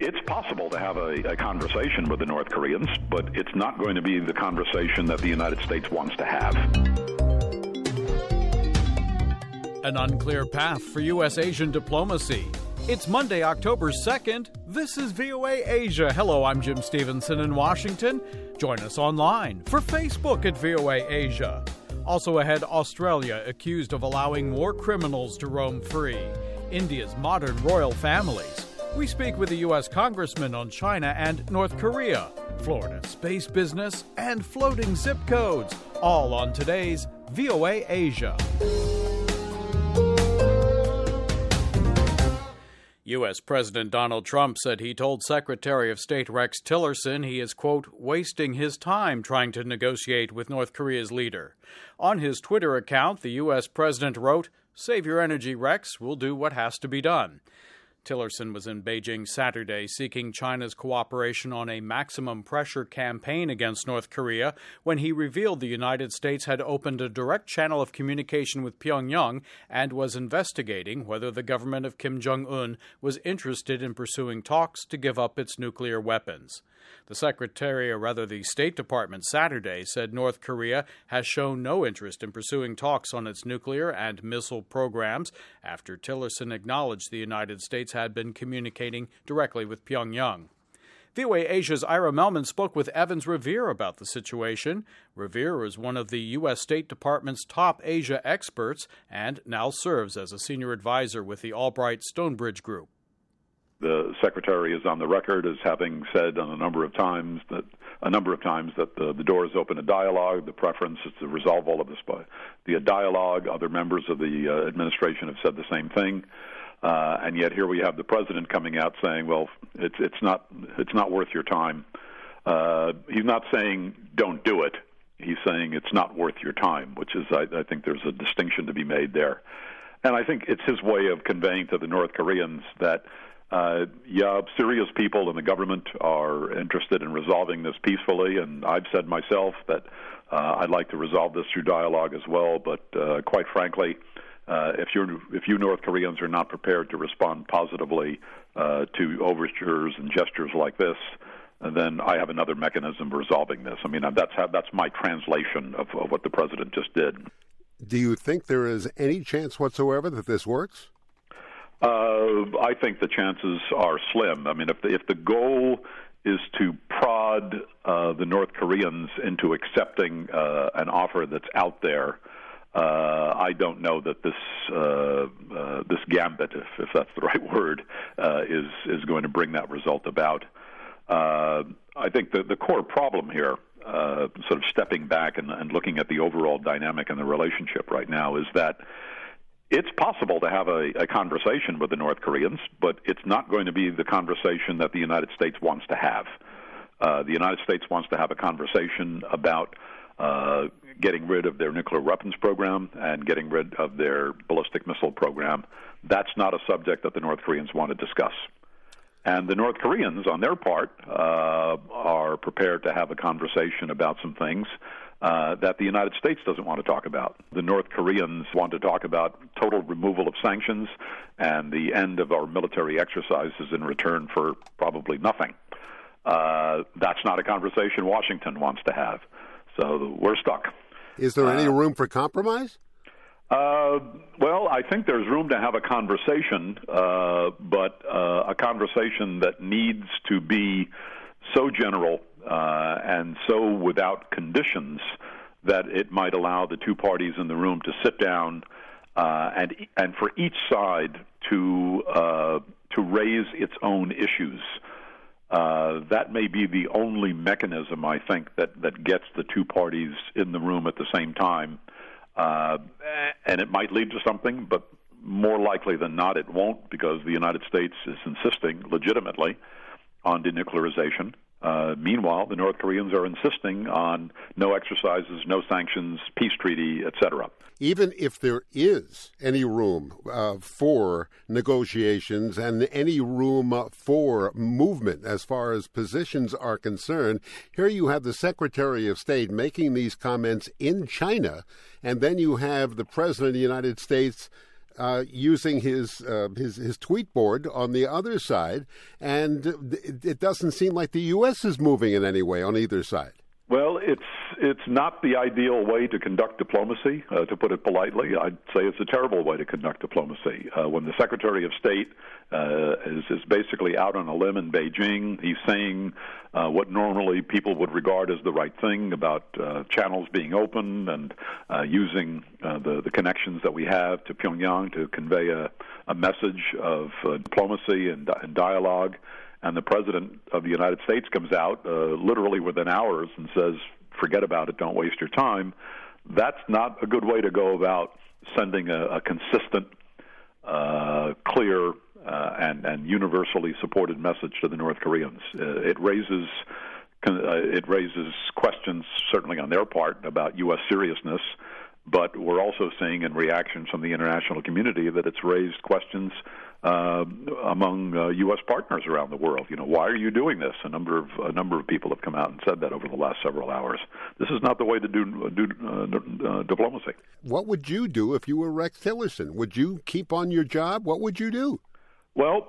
It's possible to have a conversation with the North Koreans, but it's not going to be the conversation that the United States wants to have. An unclear path for U.S.-Asian diplomacy. It's Monday, October 2nd. This is VOA Asia. Hello, I'm Jim Stevenson in Washington. Join us online for Facebook at VOA Asia. Also ahead, Australia accused of allowing more criminals to roam free. India's modern royal families. We speak with a U.S. congressman on China and North Korea, Florida's space business, and floating zip codes. All on today's VOA Asia. U.S. President Donald Trump said he told Secretary of State Rex Tillerson he is, quote, wasting his time trying to negotiate with North Korea's leader. On his Twitter account, the U.S. president wrote, "Save your energy, Rex. We'll do what has to be done." Tillerson was in Beijing Saturday seeking China's cooperation on a maximum pressure campaign against North Korea when he revealed the United States had opened a direct channel of communication with Pyongyang and was investigating whether the government of Kim Jong-un was interested in pursuing talks to give up its nuclear weapons. The State Department Saturday said North Korea has shown no interest in pursuing talks on its nuclear and missile programs after Tillerson acknowledged the United States had been communicating directly with Pyongyang. VOA Asia's Ira Melman spoke with Evans Revere about the situation. Revere is one of the U.S. State Department's top Asia experts and now serves as a senior advisor with the Albright Stonebridge Group. The Secretary is on the record as having said a number of times that the door is open to dialogue. The preference is to resolve all of this by via dialogue. Other members of the administration have said the same thing. And yet here we have the president coming out saying, well, it's not worth your time. He's not saying don't do it. He's saying it's not worth your time, which is, I think there's a distinction to be made there. And I think it's his way of conveying to the North Koreans that, serious people in the government are interested in resolving this peacefully, and I've said myself that I'd like to resolve this through dialogue as well, but quite frankly, if you North Koreans are not prepared to respond positively to overtures and gestures like this, then I have another mechanism for resolving this. I mean, that's my translation of what the president just did. Do you think there is any chance whatsoever that this works? I think the chances are slim. I mean, if the goal is to prod the North Koreans into accepting an offer that's out there, I don't know that this gambit, if that's the right word, is going to bring that result about. I think the core problem here, sort of stepping back and looking at the overall dynamic in the relationship right now, is that it's possible to have a conversation with the North Koreans, but it's not going to be the conversation that the United States wants to have. The United States wants to have a conversation about getting rid of their nuclear weapons program and getting rid of their ballistic missile program. That's not a subject that the North Koreans want to discuss. And the North Koreans, on their part, are prepared to have a conversation about some things that the United States doesn't want to talk about. The North Koreans want to talk about total removal of sanctions and the end of our military exercises in return for probably nothing. That's not a conversation Washington wants to have. So we're stuck. Is there any room for compromise? Well, I think there's room to have a conversation, but a conversation that needs to be so general and so without conditions that it might allow the two parties in the room to sit down and for each side to raise its own issues. That may be the only mechanism, I think, that gets the two parties in the room at the same time. And it might lead to something, but more likely than not it won't, because the United States is insisting legitimately on denuclearization. Meanwhile, the North Koreans are insisting on no exercises, no sanctions, peace treaty, etc. Even if there is any room for negotiations and any room for movement as far as positions are concerned, here you have the Secretary of State making these comments in China, and then you have the President of the United States using his tweet board on the other side, and it doesn't seem like the U.S. is moving in any way on either side. Well, it's not the ideal way to conduct diplomacy, to put it politely. I'd say it's a terrible way to conduct diplomacy. When the Secretary of State is basically out on a limb in Beijing, he's saying what normally people would regard as the right thing about channels being open and using the connections that we have to Pyongyang to convey a message of diplomacy and dialogue. And the President of the United States comes out literally within hours and says, forget about it, don't waste your time. That's not a good way to go about sending a consistent, clear, and universally supported message to the North Koreans. It raises questions, certainly on their part, about U.S. seriousness, but we're also seeing in reactions from the international community that it's raised questions among U.S. partners around the world. Why are you doing this? A number of people have come out and said that over the last several hours. This is not the way to do diplomacy. What would you do if you were Rex Tillerson? Would you keep on your job? What would you do? Well,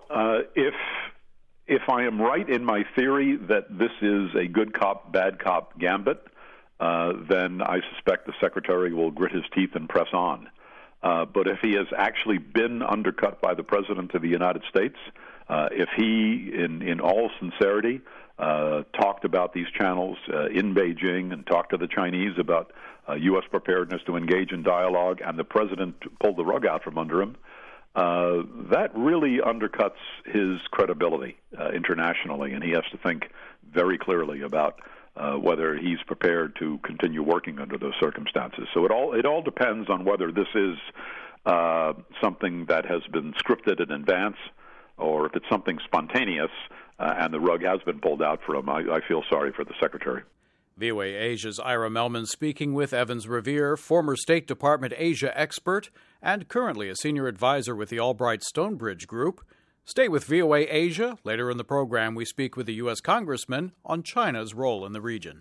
if I am right in my theory that this is a good cop, bad cop gambit, then I suspect the Secretary will grit his teeth and press on. But if he has actually been undercut by the President of the United States, if he, in all sincerity, talked about these channels in Beijing and talked to the Chinese about U.S. preparedness to engage in dialogue, and the President pulled the rug out from under him, that really undercuts his credibility internationally, and he has to think very clearly about whether he's prepared to continue working under those circumstances. So it all depends on whether this is something that has been scripted in advance, or if it's something spontaneous and the rug has been pulled out for him. I feel sorry for the Secretary. VOA Asia's Ira Melman speaking with Evans Revere, former State Department Asia expert and currently a senior advisor with the Albright Stonebridge Group. Stay with VOA Asia. Later in the program, we speak with the U.S. Congressman on China's role in the region.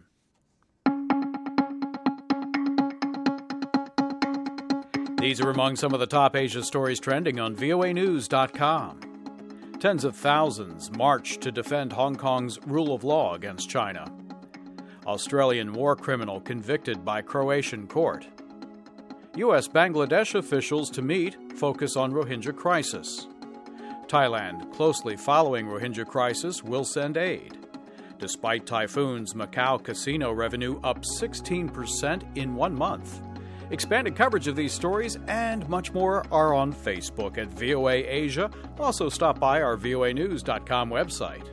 These are among some of the top Asia stories trending on voanews.com. Tens of thousands march to defend Hong Kong's rule of law against China. Australian war criminal convicted by Croatian court. U.S.-Bangladesh officials to meet focus on Rohingya crisis. Thailand, closely following Rohingya crisis, will send aid. Despite typhoons, Macau casino revenue up 16% in 1 month. Expanded coverage of these stories and much more are on Facebook at VOA Asia. Also stop by our voanews.com website.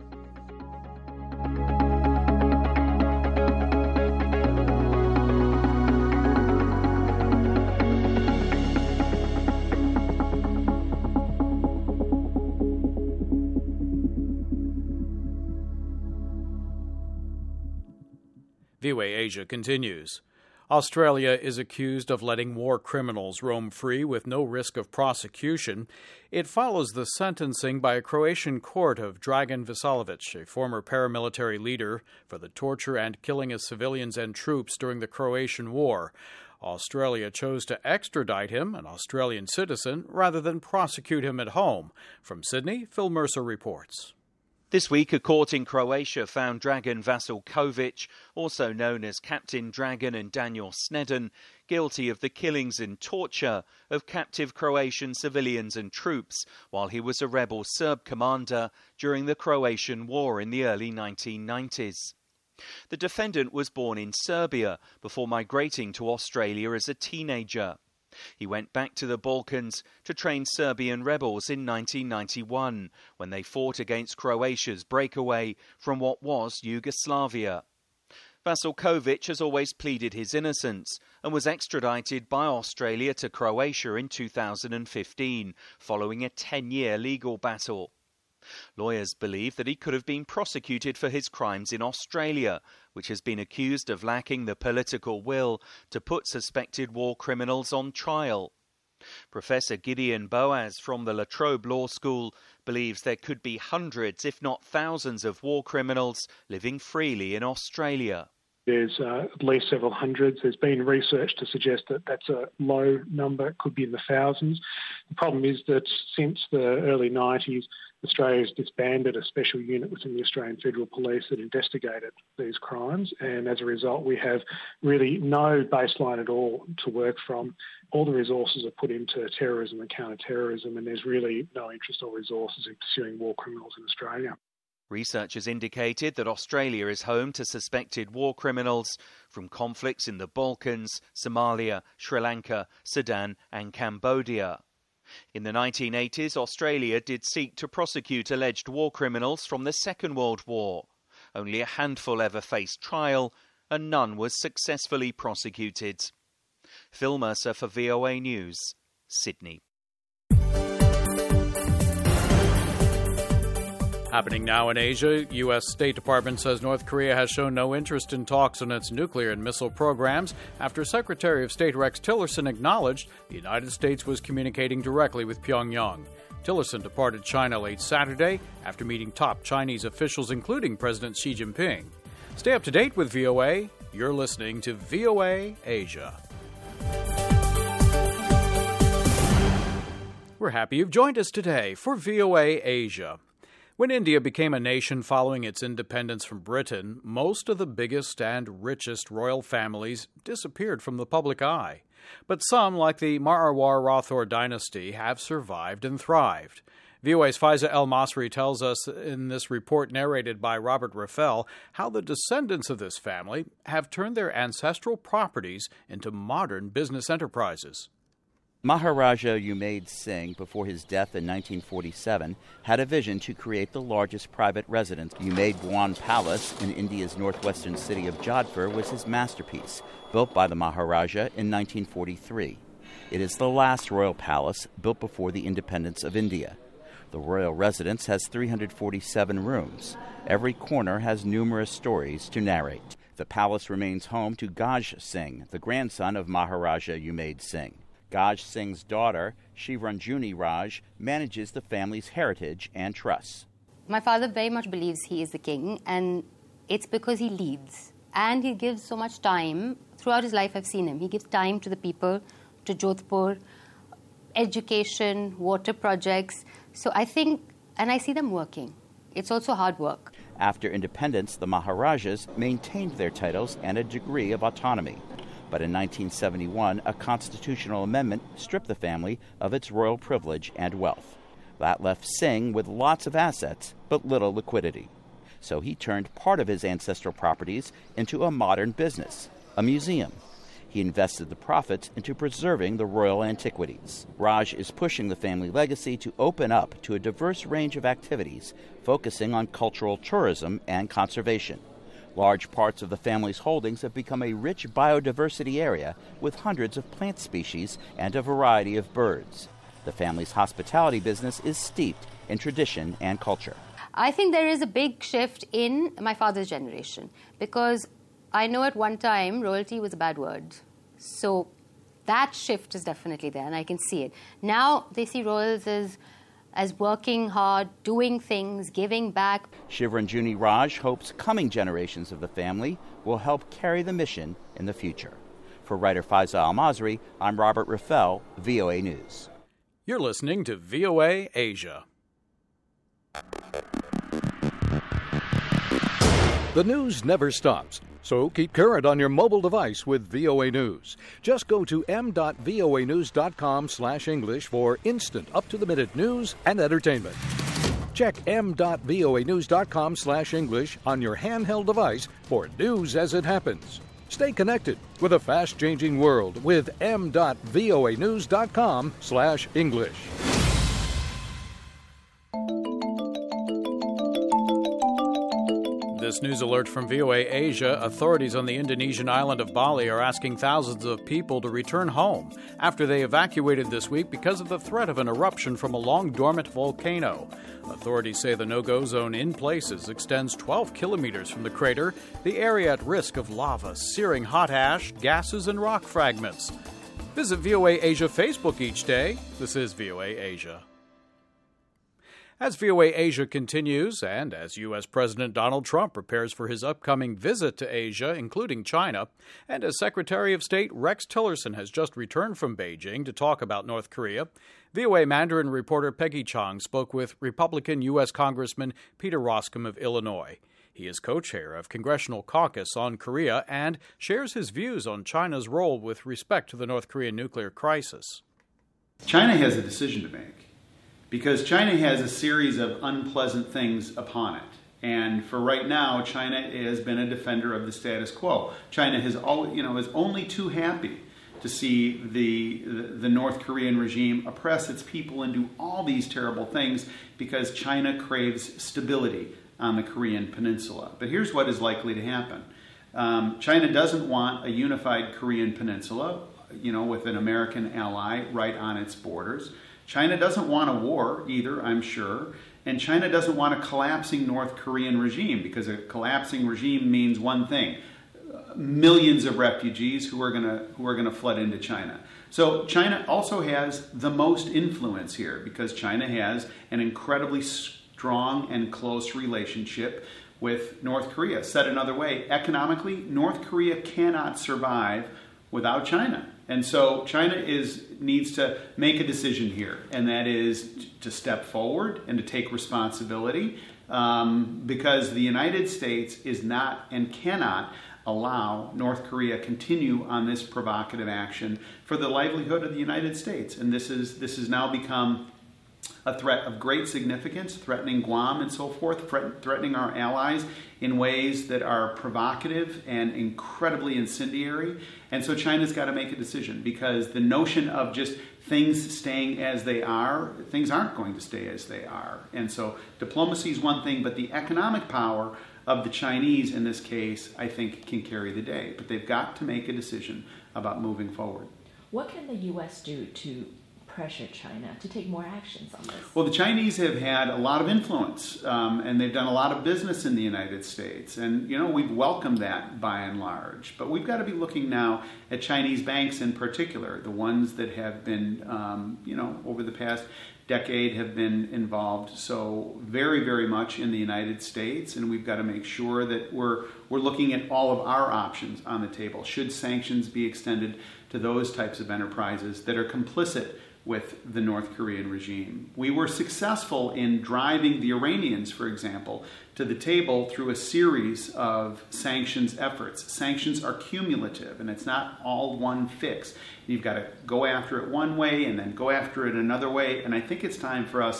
VOA Asia continues. Australia is accused of letting war criminals roam free with no risk of prosecution. It follows the sentencing by a Croatian court of Dragan Vesalovic, a former paramilitary leader, for the torture and killing of civilians and troops during the Croatian War. Australia chose to extradite him, an Australian citizen, rather than prosecute him at home. From Sydney, Phil Mercer reports. This week, a court in Croatia found Dragan Vasilkovic, also known as Captain Dragan, and Daniel Snedden, guilty of the killings and torture of captive Croatian civilians and troops while he was a rebel Serb commander during the Croatian War in the early 1990s. The defendant was born in Serbia before migrating to Australia as a teenager. He went back to the Balkans to train Serbian rebels in 1991 when they fought against Croatia's breakaway from what was Yugoslavia. Vasilkovic has always pleaded his innocence and was extradited by Australia to Croatia in 2015 following a 10-year legal battle. Lawyers believe that he could have been prosecuted for his crimes in Australia, which has been accused of lacking the political will to put suspected war criminals on trial. Professor Gideon Boas from the La Trobe Law School believes there could be hundreds, if not thousands, of war criminals living freely in Australia. There's at least several hundreds. There's been research to suggest that that's a low number. It could be in the thousands. The problem is that since the early 90s, Australia has disbanded a special unit within the Australian Federal Police that investigated these crimes, and as a result we have really no baseline at all to work from. All the resources are put into terrorism and counter-terrorism, and there's really no interest or resources in pursuing war criminals in Australia. Researchers indicated that Australia is home to suspected war criminals from conflicts in the Balkans, Somalia, Sri Lanka, Sudan and Cambodia. In the 1980s, Australia did seek to prosecute alleged war criminals from the Second World War. Only a handful ever faced trial, and none was successfully prosecuted. Phil Mercer for VOA News, Sydney. Happening now in Asia, U.S. State Department says North Korea has shown no interest in talks on its nuclear and missile programs after Secretary of State Rex Tillerson acknowledged the United States was communicating directly with Pyongyang. Tillerson departed China late Saturday after meeting top Chinese officials, including President Xi Jinping. Stay up to date with VOA. You're listening to VOA Asia. We're happy you've joined us today for VOA Asia. When India became a nation following its independence from Britain, most of the biggest and richest royal families disappeared from the public eye. But some, like the Marwar Rathore dynasty, have survived and thrived. VOA's Faiza El-Masri tells us in this report narrated by Robert Raffel how the descendants of this family have turned their ancestral properties into modern business enterprises. Maharaja Umaid Singh, before his death in 1947, had a vision to create the largest private residence. Umaid Bhawan Palace in India's northwestern city of Jodhpur was his masterpiece, built by the Maharaja in 1943. It is the last royal palace built before the independence of India. The royal residence has 347 rooms. Every corner has numerous stories to narrate. The palace remains home to Gaj Singh, the grandson of Maharaja Umaid Singh. Gaj Singh's daughter, Shivranjuni Raj, manages the family's heritage and trusts. My father very much believes he is the king, and it's because he leads. And he gives so much time. Throughout his life, I've seen him. He gives time to the people, to Jodhpur, education, water projects. So I think, and I see them working. It's also hard work. After independence, the Maharajas maintained their titles and a degree of autonomy. But in 1971, a constitutional amendment stripped the family of its royal privilege and wealth. That left Singh with lots of assets, but little liquidity. So he turned part of his ancestral properties into a modern business, a museum. He invested the profits into preserving the royal antiquities. Raj is pushing the family legacy to open up to a diverse range of activities, focusing on cultural tourism and conservation. Large parts of the family's holdings have become a rich biodiversity area with hundreds of plant species and a variety of birds. The family's hospitality business is steeped in tradition and culture. I think there is a big shift in my father's generation because I know at one time royalty was a bad word. So that shift is definitely there and I can see it. Now they see royals as working hard, doing things, giving back. Shivranjuni Raj hopes coming generations of the family will help carry the mission in the future. For writer Faiza Al-Masri, I'm Robert Raffel, VOA News. You're listening to VOA Asia. The news never stops, so keep current on your mobile device with VOA News. Just go to m.voanews.com/English for instant, up-to-the-minute news and entertainment. Check m.voanews.com/English on your handheld device for news as it happens. Stay connected with a fast-changing world with m.voanews.com/English. This news alert from VOA Asia. Authorities on the Indonesian island of Bali are asking thousands of people to return home after they evacuated this week because of the threat of an eruption from a long-dormant volcano. Authorities say the no-go zone in places extends 12 kilometers from the crater, the area at risk of lava, searing hot ash, gases, and rock fragments. Visit VOA Asia Facebook each day. This is VOA Asia. As VOA Asia continues, and as U.S. President Donald Trump prepares for his upcoming visit to Asia, including China, and as Secretary of State Rex Tillerson has just returned from Beijing to talk about North Korea, VOA Mandarin reporter Peggy Chong spoke with Republican U.S. Congressman Peter Roskam of Illinois. He is co-chair of Congressional Caucus on Korea and shares his views on China's role with respect to the North Korean nuclear crisis. China has a decision to make, because China has a series of unpleasant things upon it. And for right now, China has been a defender of the status quo. China is only too happy to see the North Korean regime oppress its people and do all these terrible things because China craves stability on the Korean peninsula. But here's what is likely to happen. China doesn't want a unified Korean peninsula, with an American ally right on its borders. China doesn't want a war either, I'm sure, and China doesn't want a collapsing North Korean regime, because a collapsing regime means one thing: millions of refugees who are going to flood into China. So China also has the most influence here, because China has an incredibly strong and close relationship with North Korea. Said another way, economically, North Korea cannot survive without China. And so China needs to make a decision here, and that is to step forward and to take responsibility, because the United States is not and cannot allow North Korea continue on this provocative action for the livelihood of the United States. And this has now become a threat of great significance, threatening Guam and so forth, threatening our allies in ways that are provocative and incredibly incendiary. And so China's got to make a decision, because the notion of just things staying as they are, things aren't going to stay as they are. And so diplomacy is one thing, but the economic power of the Chinese in this case, I think, can carry the day. But they've got to make a decision about moving forward. What can the U.S. do to pressure China to take more actions on this? Well, the Chinese have had a lot of influence, and they've done a lot of business in the United States. And, we've welcomed that by and large. But we've got to be looking now at Chinese banks in particular, the ones that have been, over the past decade have been involved so very, very much in the United States. And we've got to make sure that we're looking at all of our options on the table. Should sanctions be extended to those types of enterprises that are complicit with the North Korean regime? We were successful in driving the Iranians, for example, to the table through a series of sanctions efforts. Sanctions are cumulative, and it's not all one fix. You've got to go after it one way and then go after it another way, and I think it's time for us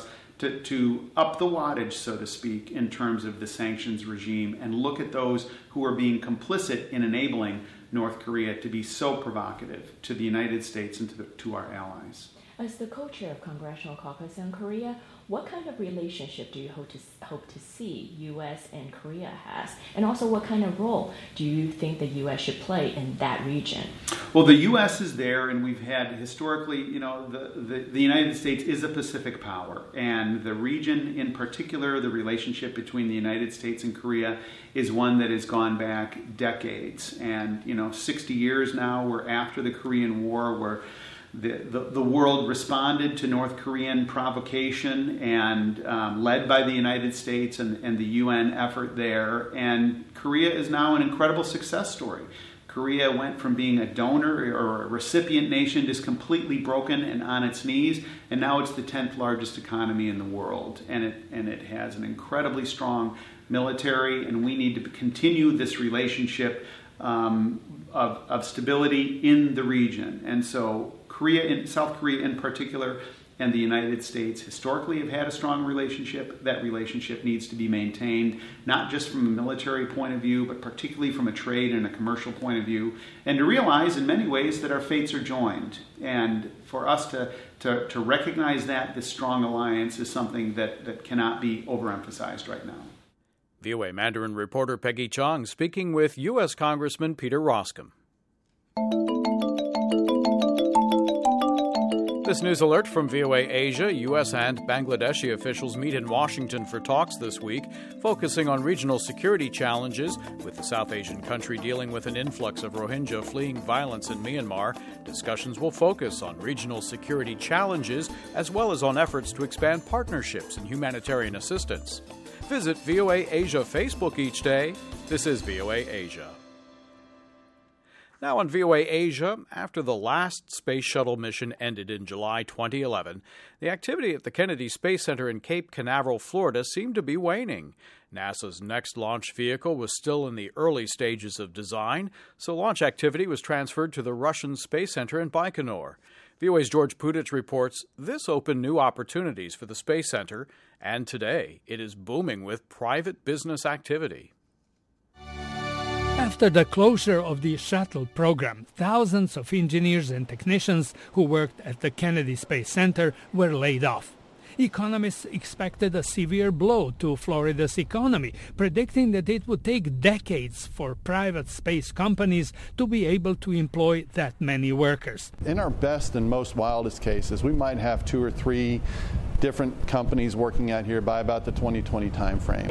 to up the wattage, so to speak, in terms of the sanctions regime and look at those who are being complicit in enabling North Korea to be so provocative to the United States and to our allies. As the co-chair of Congressional Caucus on Korea, what kind of relationship do you hope to see U.S. and Korea has? And also, what kind of role do you think the U.S. should play in that region? Well, the U.S. is there, and we've had historically, the United States is a Pacific power, and the region in particular, the relationship between the United States and Korea is one that has gone back decades. And, 60 years now, we're after the Korean War, where the world responded to North Korean provocation and led by the United States and the UN effort there. And Korea is now an incredible success story. Korea went from being a donor or a recipient nation just completely broken and on its knees, and now it's the 10th largest economy in the world. And it has an incredibly strong military, and we need to continue this relationship of stability in the region. And so South Korea in particular, and the United States historically have had a strong relationship. That relationship needs to be maintained, not just from a military point of view, but particularly from a trade and a commercial point of view, and to realize in many ways that our fates are joined. And for us to recognize that this strong alliance is something that cannot be overemphasized right now. VOA Mandarin reporter Peggy Chong speaking with U.S. Congressman Peter Roskam. This news alert from VOA Asia. U.S. and Bangladeshi officials meet in Washington for talks this week, focusing on regional security challenges, with the South Asian country dealing with an influx of Rohingya fleeing violence in Myanmar. Discussions will focus on regional security challenges as well as on efforts to expand partnerships in humanitarian assistance. Visit VOA Asia Facebook each day. This is VOA Asia. Now on VOA Asia, after the last space shuttle mission ended in July 2011, the activity at the Kennedy Space Center in Cape Canaveral, Florida, seemed to be waning. NASA's next launch vehicle was still in the early stages of design, so launch activity was transferred to the Russian Space Center in Baikonur. VOA's George Putich reports this opened new opportunities for the Space Center, and today it is booming with private business activity. After the closure of the shuttle program, thousands of engineers and technicians who worked at the Kennedy Space Center were laid off. Economists expected a severe blow to Florida's economy, predicting that it would take decades for private space companies to be able to employ that many workers. In our best and most wildest cases, we might have 2 or 3 different companies working out here by about the 2020 timeframe.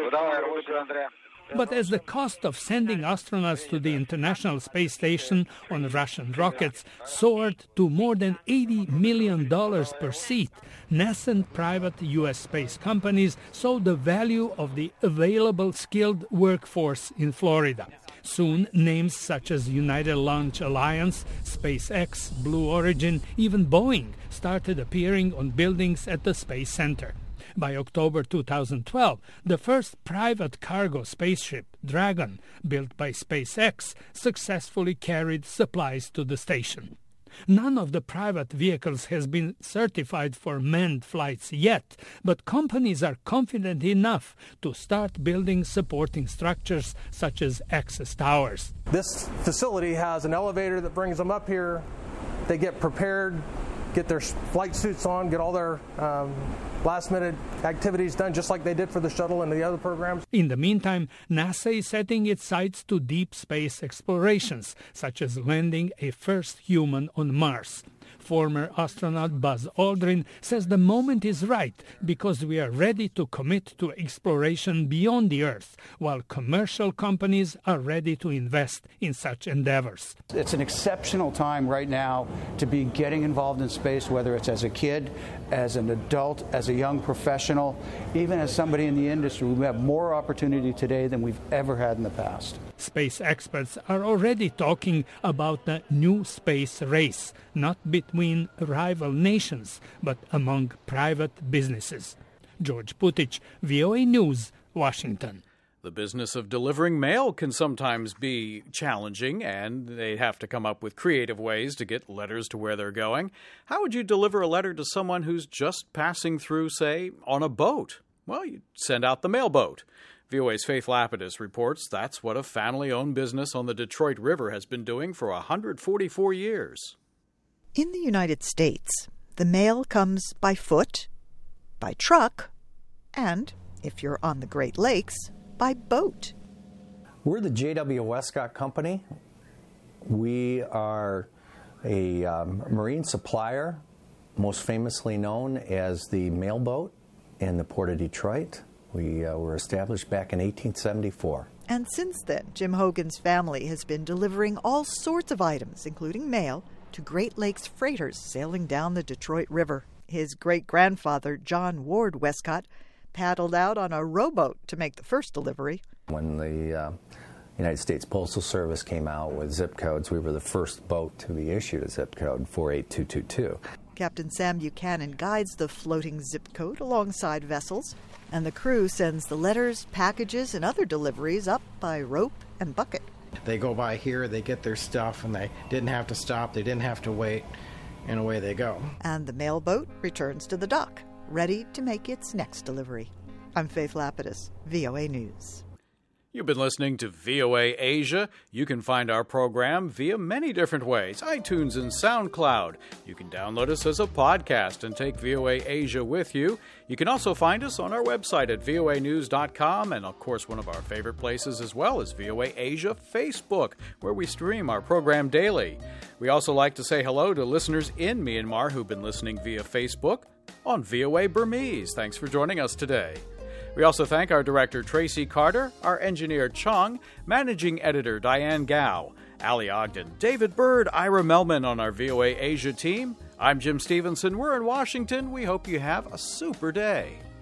But as the cost of sending astronauts to the International Space Station on Russian rockets soared to more than $80 million per seat, nascent private U.S. space companies saw the value of the available skilled workforce in Florida. Soon, names such as United Launch Alliance, SpaceX, Blue Origin, even Boeing started appearing on buildings at the Space Center. By October 2012, the first private cargo spaceship, Dragon, built by SpaceX, successfully carried supplies to the station. None of the private vehicles has been certified for manned flights yet, but companies are confident enough to start building supporting structures such as access towers. This facility has an elevator that brings them up here. They get prepared, get their flight suits on, get all their last-minute activities done, just like they did for the shuttle and the other programs. In the meantime, NASA is setting its sights to deep space explorations, such as landing a first human on Mars. Former astronaut Buzz Aldrin says the moment is right because we are ready to commit to exploration beyond the Earth, while commercial companies are ready to invest in such endeavors. It's an exceptional time right now to be getting involved in space, whether it's as a kid, as an adult, as a young professional, even as somebody in the industry. We have more opportunity today than we've ever had in the past. Space experts are already talking about the new space race, not between rival nations, but among private businesses. George Putich, VOA News, Washington. The business of delivering mail can sometimes be challenging, and they have to come up with creative ways to get letters to where they're going. How would you deliver a letter to someone who's just passing through, say, on a boat? Well, you send out the mailboat. VOA's Faith Lapidus reports that's what a family-owned business on the Detroit River has been doing for 144 years. In the United States, the mail comes by foot, by truck, and, if you're on the Great Lakes, by boat. We're the J.W. Westcott Company. We are a marine supplier, most famously known as the Mailboat in the Port of Detroit. We were established back in 1874. And since then, Jim Hogan's family has been delivering all sorts of items, including mail, to Great Lakes freighters sailing down the Detroit River. His great-grandfather, John Ward Westcott, paddled out on a rowboat to make the first delivery. When the United States Postal Service came out with zip codes, we were the first boat to be issued a zip code, 48222. Captain Sam Buchanan guides the floating zip code alongside vessels, and the crew sends the letters, packages, and other deliveries up by rope and bucket. They go by here, they get their stuff, and they didn't have to stop, they didn't have to wait, and away they go. And the mailboat returns to the dock, ready to make its next delivery. I'm Faith Lapidus, VOA News. You've been listening to VOA Asia. You can find our program via many different ways, iTunes and SoundCloud. You can download us as a podcast and take VOA Asia with you. You can also find us on our website at voanews.com, and of course one of our favorite places as well is VOA Asia Facebook, where we stream our program daily. We also like to say hello to listeners in Myanmar who've been listening via Facebook on VOA Burmese. Thanks for joining us today. We also thank our director, Tracy Carter, our engineer, Chung, managing editor, Diane Gao, Ali Ogden, David Bird, Ira Melman on our VOA Asia team. I'm Jim Stevenson. We're in Washington. We hope you have a super day.